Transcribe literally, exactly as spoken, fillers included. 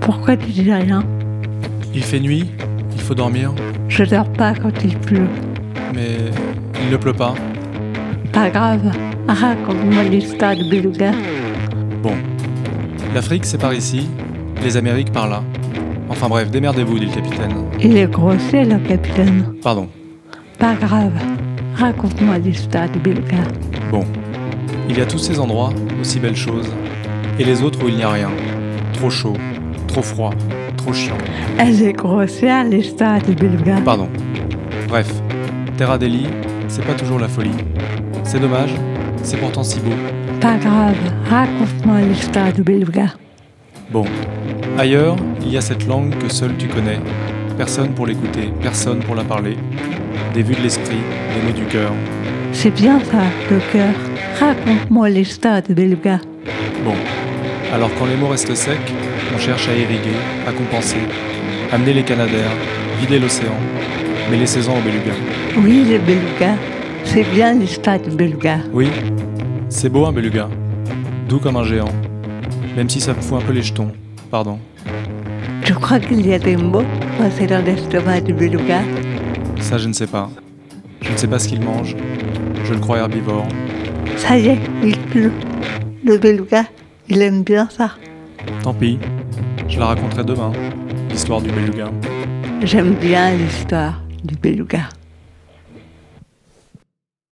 Pourquoi tu dis rien? Il fait nuit, il faut dormir, Je dors pas quand il pleut. mais il ne pleut pas. Pas grave. Raconte-moi l'histoire de Beluga. Bon, l'Afrique c'est par ici, les Amériques par là. Enfin bref, démerdez-vous, dit le capitaine. Il est grossier, le capitaine. Pardon. Pas grave. Raconte-moi l'histoire de Beluga. Bon, il y a tous ces endroits, aussi belles choses, et les autres où il n'y a rien. Trop chaud, trop froid, trop chiant. Elle est grossière, l'histoire de Beluga. Pardon. Bref, Terra Delhi, c'est pas toujours la folie. C'est dommage, c'est pourtant si beau. Pas grave. Raconte-moi l'histoire de Beluga. Bon, ailleurs, il y a cette langue que seul tu connais. Personne pour l'écouter, personne pour la parler. Des vues de l'esprit, des mots du cœur. C'est bien ça, le cœur. Raconte-moi l'histoire de Beluga. Bon, alors quand les mots restent secs, on cherche à irriguer, à compenser, amener les canadaires, vider l'océan, mais laissez-en au beluga. Oui, le Beluga. C'est bien l'histoire de Beluga. Oui, c'est beau un beluga, doux comme un géant, même si ça me fout un peu les jetons, pardon. Tu crois qu'il y a des mots passés dans l'estomac du Beluga? Ça je ne sais pas. Je ne sais pas ce qu'il mange, je le crois herbivore. Ça y est, il pleut. Le Beluga, il aime bien ça. Tant pis, je la raconterai demain, l'histoire du beluga. J'aime bien l'histoire du Beluga.